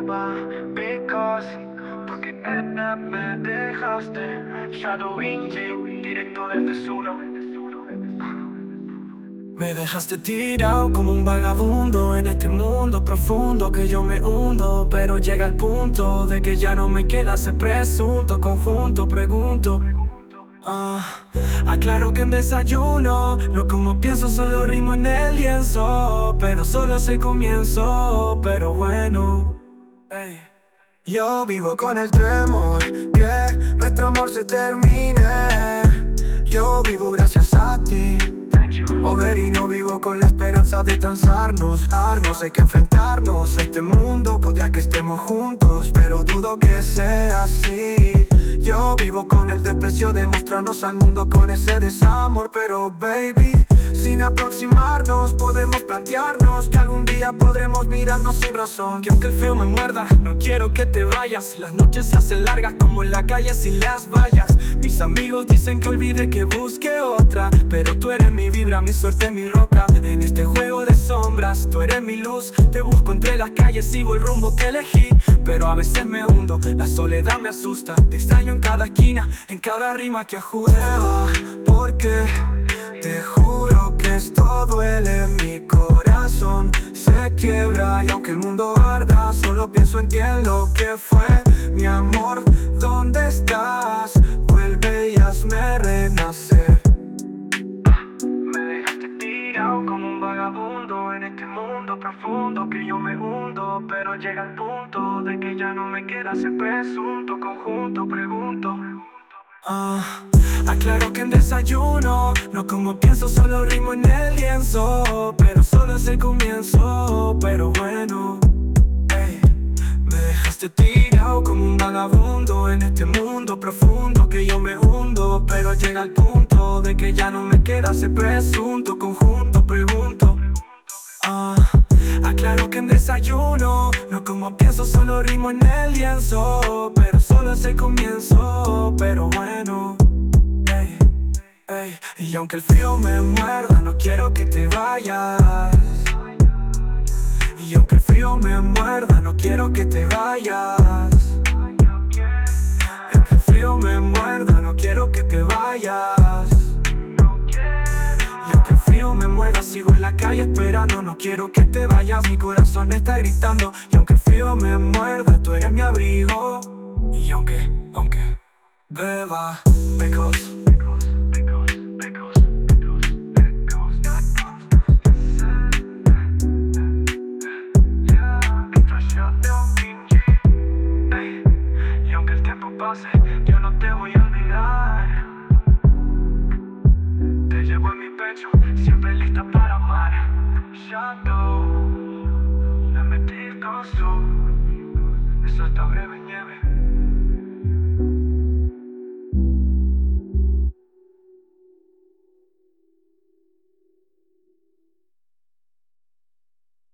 Because porque nena me dejaste Shadowing you, directo desde Zulo. Me dejaste tirado como un vagabundo en este mundo profundo que yo me hundo. Pero llega el punto de que ya no me queda ese presunto conjunto. Pregunto, aclaro que en desayuno no como pienso, solo rimo en el lienzo. Pero solo es el comienzo, pero bueno, ey. Yo vivo con el temor que nuestro amor se termine. Yo vivo gracias a ti. Over y no vivo con la esperanza de transarnos. Hay que enfrentarnos a este mundo. Podría que estemos juntos, pero dudo que sea así. Yo vivo con el desprecio de mostrarnos al mundo con ese desamor. Pero baby, sin aproximarnos podemos plantearnos que algún día podremos mirarnos sin razón. Que aunque el frío me muerda, no quiero que te vayas. Las noches se hacen largas como en la calle sin las vallas. Mis amigos dicen que olvide, que busque otra, pero tú eres mi vibra, mi suerte, mi roca. En este juego de sombras, tú eres mi luz. Te busco entre las calles, sigo el rumbo que elegí. Pero a veces me hundo, la soledad me asusta. Te extraño en cada esquina, en cada rima que ajudeba. Porque te juro que esto duele, mi corazón se quiebra. Y aunque el mundo arda, solo pienso en ti, en lo que fue. Mi amor, ¿dónde estás? Vuelve y hazme renacer. Me dejaste tirado como un vagabundo en este mundo profundo que yo me hundo. Pero llega el punto de que ya no me queda ese presunto conjunto. Pregunto, aclaro que en desayuno no como pienso, solo rimo en el lienzo. Pero solo es el comienzo, pero bueno, ey. Me dejaste tirado como un vagabundo en este mundo profundo que yo me hundo. Pero llega el punto de que ya no me queda ese presunto conjunto. Pregunto, aclaro que en desayuno no como pienso, solo rimo en el lienzo. Pero solo es el comienzo, pero bueno, ey, ey. Y aunque el frío me muerda, no quiero que te vayas. Y aunque el frío me muerda, no quiero que te vayas. Aunque el frío me muerda, no quiero que te vayas. Y aunque el frío me muerda, sigo en la calle esperando. No quiero que te vayas, mi corazón está gritando. Y aunque el frío me muerda, tú eres mi abrigo. Y aunque beba, because y aunque el tiempo pase, yo no te voy a olvidar. Te llevo en mi pecho, siempre lista para amar. Shadow, la metí con su. Eso está breve, nieve.